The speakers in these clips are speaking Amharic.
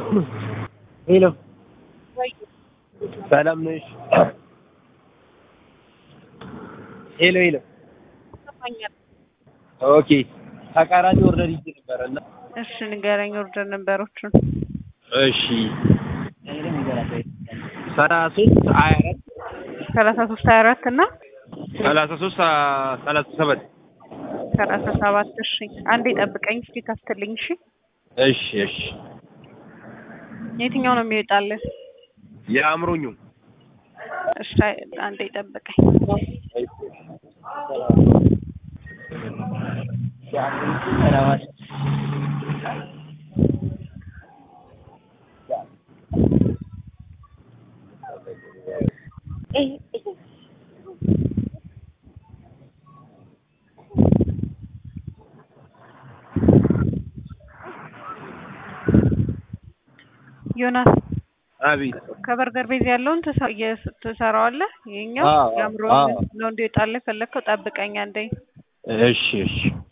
ሄሎ ወይ ሰላም ነሽ? ሄሎ ሄሎ ሰማኛል። ኦኬ ተቃራኒ ኦርደር ይዤ ነበርና እሺ ንገረኝ ኦርደር ነበሮቹን። እሺ 33 33 24 እና 33 37 37 እሺ አንዴ ጠብቀኝ እስኪ ከፍትልኝ እሺ። እሺ እሺ የትኛው ነው የሚወጣልህ? የአእምሮኙ እሺ አንዴ ጠብቀኝ። ዮናስ አቤት ከበርገር ቤዝ ያለውን ትሰራዋለህ? ይሄኛው ያምሮ ነው እንዲወጣልህ ፈለከው? ጠብቀኝ አንዴ። እሺ እሺ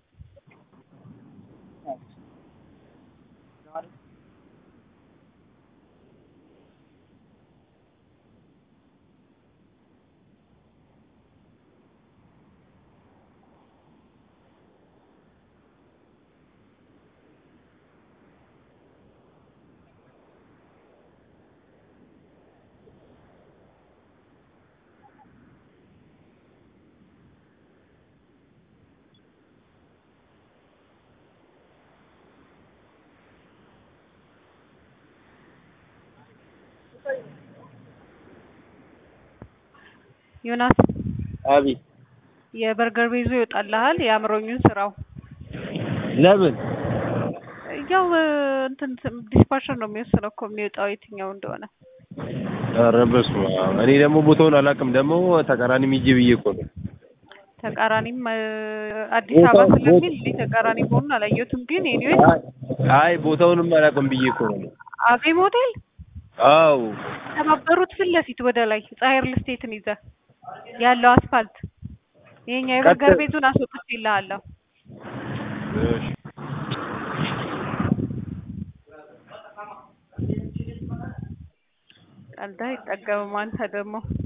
ዮናስ አቤት የበርገር ቤዙ ይወጣልሃል። ያምሮኙን ስራው ለምን ያው እንትን ዲስፓቸር ነው የሚወስነው እኮ የሚወጣው የትኛው እንደሆነ። ኧረ በስመ አብ እኔ ደግሞ ቦታውን አላውቅም። ደግሞ ተቃራኒ ሂጅ ብዬሽ እኮ ነው። ተቃራኒም አዲስ አበባ ስለሚል ተቃራኒ መሆኑን አላየሁትም። ግን ኤኒዌይ አይ ቦታውንም አላውቅም ብዬሽ እኮ ነው። አቤ ሞዴል አዎ ተባበሩት ፊት ለፊት ወደ ላይ ፀሐይ ሪል ስቴትን ይዘህ ያለው አስፋልት ይሄኛው የበርገር ቤቱን አስወጥቼልሃለሁ። እሺ ቀልዳ አይጠገብም አንተ ደግሞ